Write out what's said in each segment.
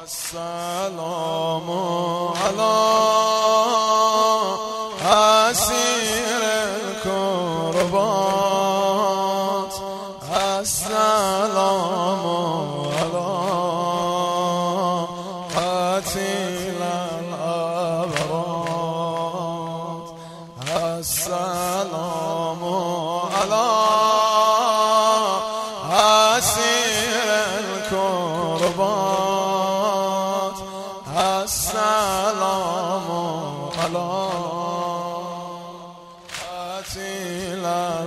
السلام علی اسیر الکربات، السلام علی قتیل الابرار، السلام علی اسیر الکربات، السلام علی قتیل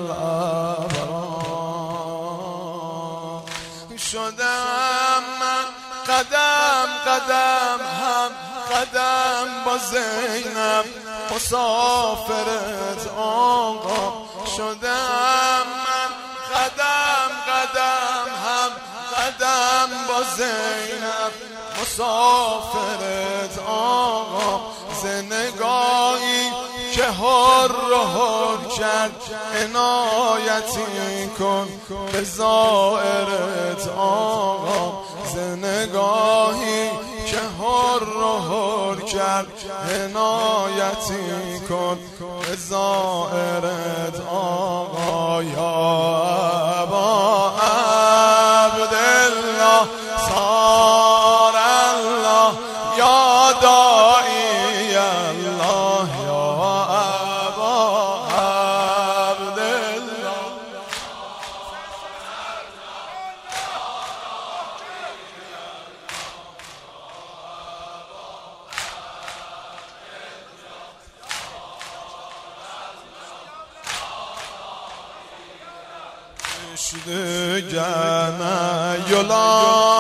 الابرار. شدم من قدم قدم هم قدم با زینب مسافرت آقا، شدم من قدم قدم هم قدم با زینب مسافرت آقا، زنگاهی که هر کرد عنایتی کن به زائرت آقا، زنگاهی که هر کرد عنایتی کن به زائرت آقا. یا ابا عبدالله صار الله یا داعی الله، یا ابا عبدالله düştüğüne yola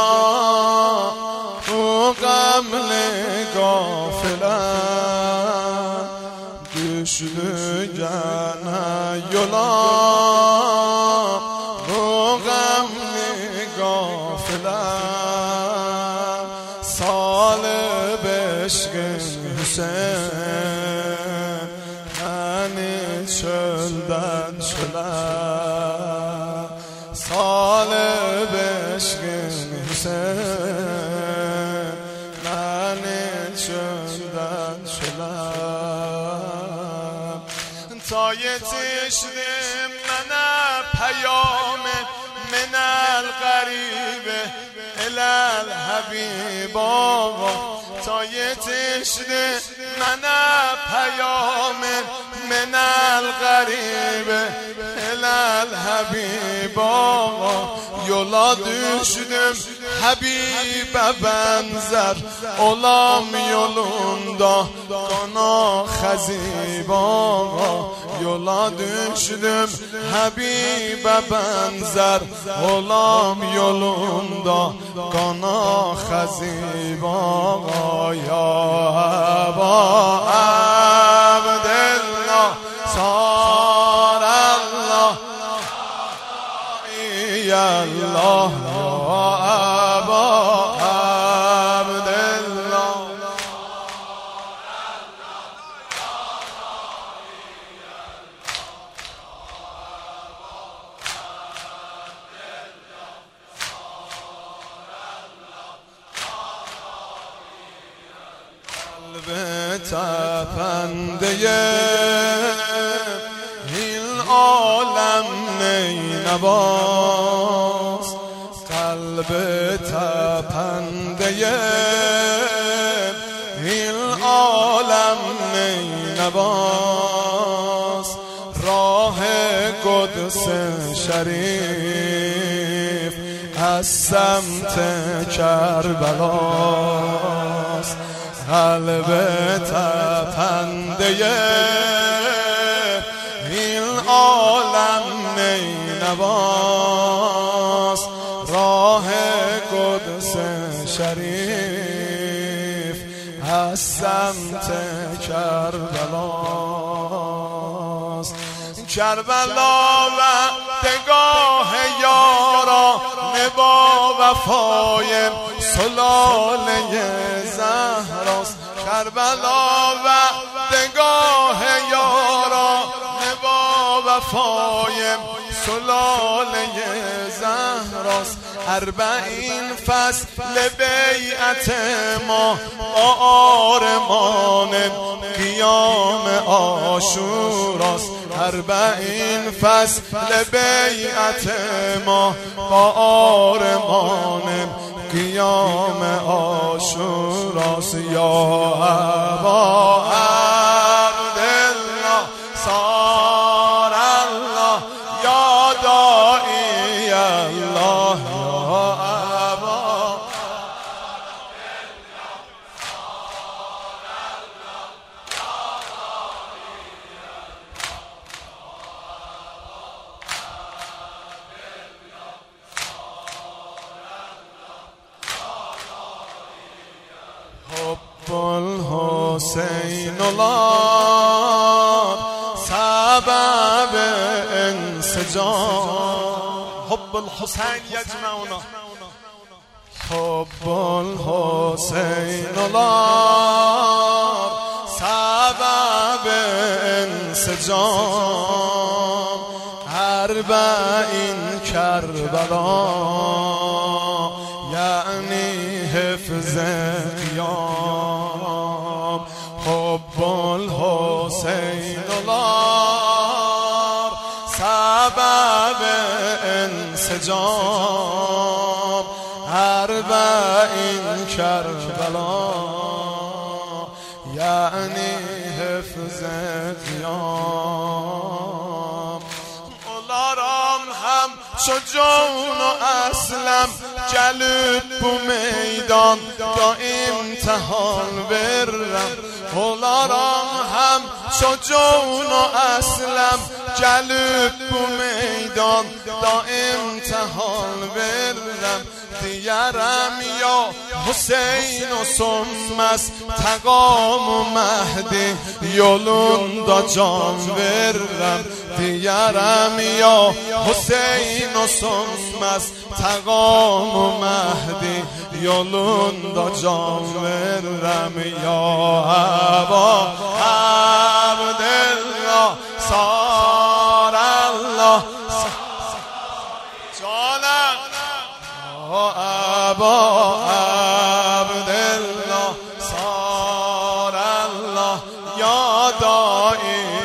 bu gamli gafile, düştüğüne yola bu gamli gafile, salib eşkın Hüseyin beni çölden çöle, salib eşkın Hüseyin beni çölden çöle. تا yetiştim mənə پیام من الغریب الال حبیب آقا، تا yetiştim mənə پیام من الغریب الال حبیب آقا، yola düştüm Habibe benzer olam yolunda kana xazib ağa, yola düştüm Habibe benzer olam yolunda kana xazib ağa. Ya Aba Abdallah sar Allah ya Allah، ya Aba Abdallah قلب تپنده این عالم نینواز، قلب تپنده این عالم نینواز، راه قدس شریف از سمت کربلاست، قلب تپنده این عالم نینواز، راه قدس شریف از سمت کربلاست. کربلا و دگاه یارا نبا وفای سلاله زهراست، کربلا و دگاه یارا نبا وفای سلاله زهراست، 40 فصل بیعت ما با آرمان قیام عاشوراست. 40 فصل بیعت ما با آرمان قیام عاشوراست. یا ابا عبدالله صار الله یا داعی الله یا ابا حب الحسین الله سبب انسجام. حب الحسین یجمعنا. حب الحسین الله سبب انسجام. 40 کربلا یعنی حفظ قیام. حب الحسین الله سبب انسجام. 40 کربلا یعنی حفظ قیام. اولارام هم چو جون و اسلم جلب بو میدان دا امتحان برم. اولارام هم چو جون و اسلم جلب بو میدان دا امتحان برم. دیرم یا حسین و سمس تقام و مهدی یولون دا جان برم. دیرم یا حسین و سمس تقام و مهدی یولون دا جان برم. یا ابا عبدالله صار الله جانم. ابا عبدالله صار الله یا داعی